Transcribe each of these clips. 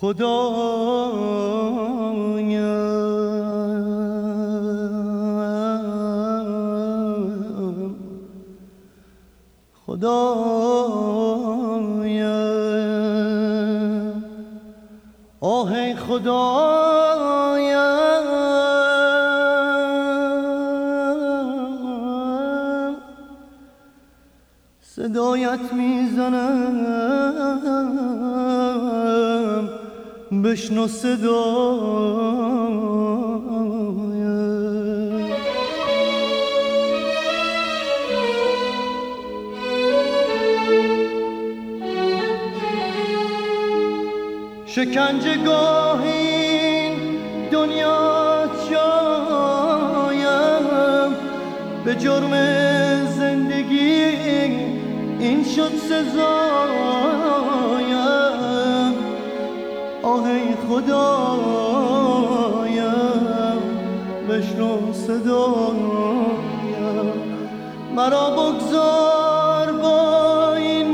آه ای خدایم صدایت میزنم بشنو صدایم شکنجه گاه این دنیا جایم به جرم زندگی این شد سزایم آه ای خدایم بشنو صدایم مرا بگذار با این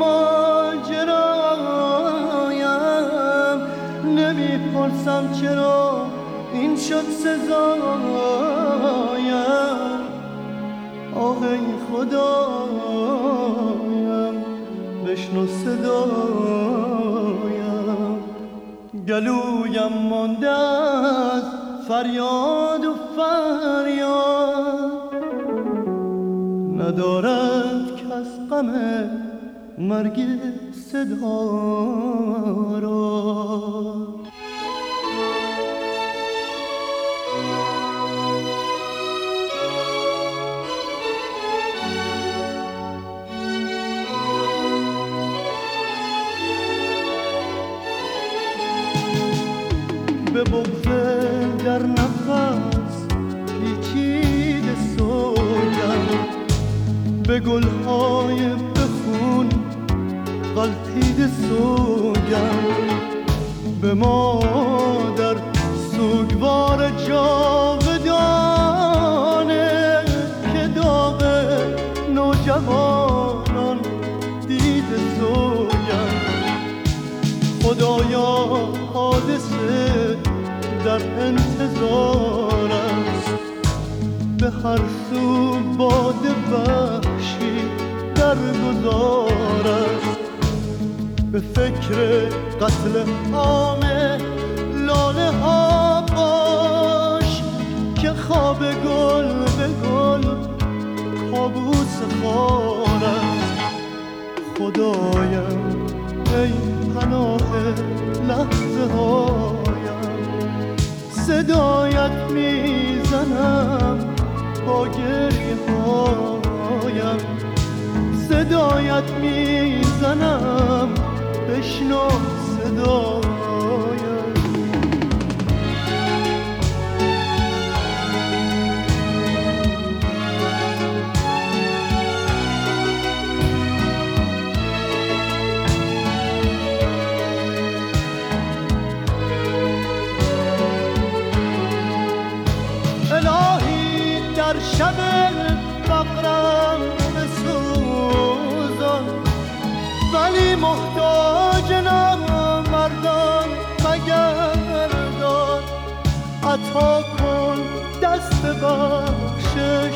ماجرایم نمیپرسم چرا این شد سزایم آه ای خدایم بشنو صدایم گلویم مانده از فریاد و فریاد ندارد کس غم مرگ صدا را به بغض در نفس پیچیده سویم به گلهای بخون غلطیده سویم به مادر سوگوار جاودانه که داغ نوجوانان دیده سویم خدایا حادثه در انتظار است به هر سو باد وحشی در گذار است به فکر قتل عام لاله ها باش که خواب گل به گل کابوس خار است خدایم ای پناه لحظه هایم صدایت میزنم با گریه هایم صدایت میزنم بشنو صدایم در شب فقرم بسوزان ولی محتاج نامردان مگردان عطا کن دست بخشش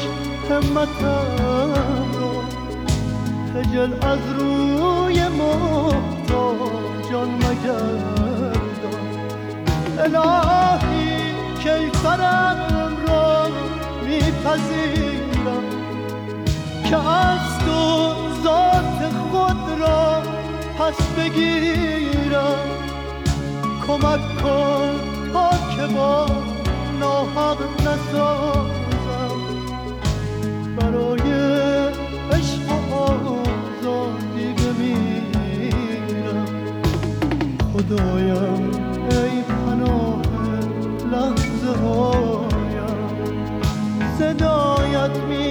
همتم رو خجل از روی محتاجان مگردان الهی کیفرم را میپذیرم که از تو ذات خود را پس بگیرم کمک کن تا که با ناحق نسازم برای عشق و آزادی بمیرم خدایم ای پناه لحظه هایم صدایت می